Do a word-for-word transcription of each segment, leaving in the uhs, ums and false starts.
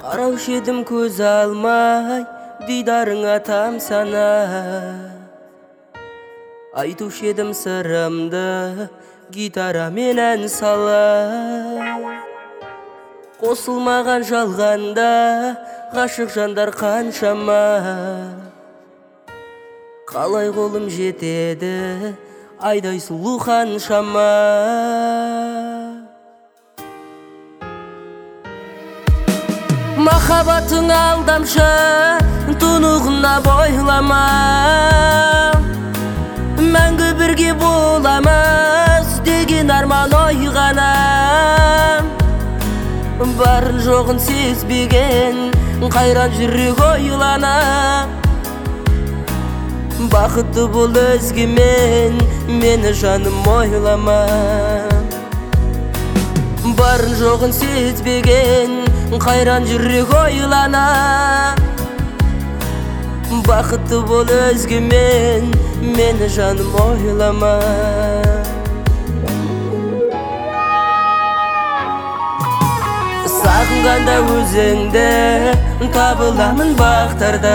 Қараушы едім көз алмай, дидарыңа тамсана. Айтушы едім сырымды, гитарамен ән сала. Қосылмаған жалғанда, ғашық жандар қаншама. Қалай қолым жетеді, айдай сұлу қаншама. Махаббатың алдамшы, тұнығына бойлама. Мәңгі бірге боламыз деген арман ойғана. Барын жоғын сезбеген қайран жүрек ойлана. Бақытты бол өзгемен, мені жаным ойлама. Барын жоғын сезбеген қайран жүрек ойлана. Бақытты бол өзгемен, мені жаным ойлама. Сағынғанда өзіңді табыламын бақтардан.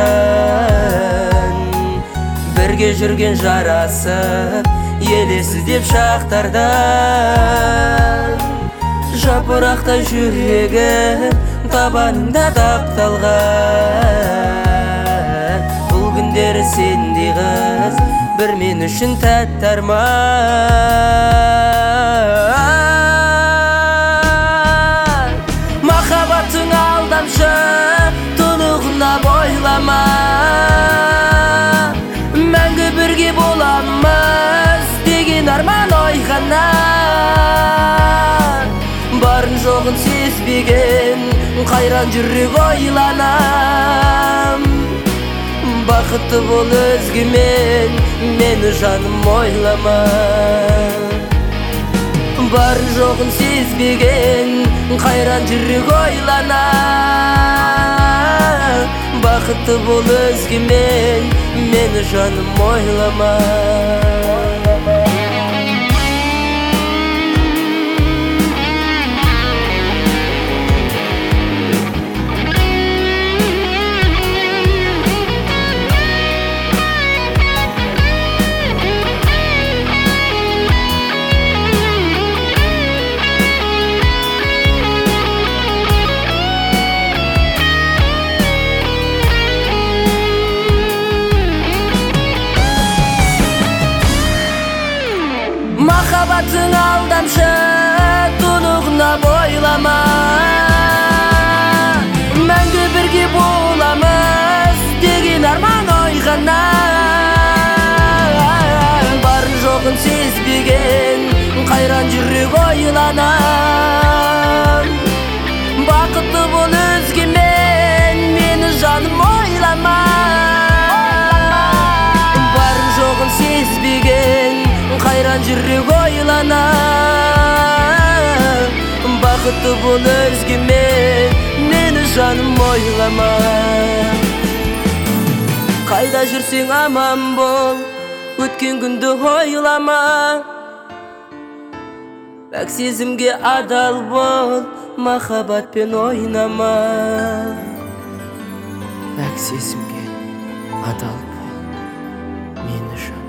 Бірге жүрген жарасып, елесі деп шақтардан. Жапырақтай жүрегім табанында тапталған. Бұл күндері сендей қыз бір мен үшін тәтті арман. Махаббатың алдамшы, тұнығына бойлама. Мәңгі бірге боламыз деген арман ойғана. Барын жоғын сезбеген қайран жүрек ойлана. Бақытты бол өзгемен, мені жаным ойлама. Барын жоғын сезбеген қайран жүрек ойлана. Бақытты бол өзгемен, мені жаным ойлама. Махаббатың алдамшы, тұнығына бойлама. Мәңгі бірге боламыз деген арман ойғана. Барын жоғын сезбеген қайран жүрек ойлана. Бақытты бол өзгемен, мені жаным ойлама. Барын жоғын сезбеген қайран жүрек ойлана. Бақытты бол өзгемен, мені жаным ойлама. Қайда жүрсең аман бол, өткен күнді ойлама. Пәк сезімге адал бол, махаббатпен ойнама. Пәк сезімге адал бол, мені жаным.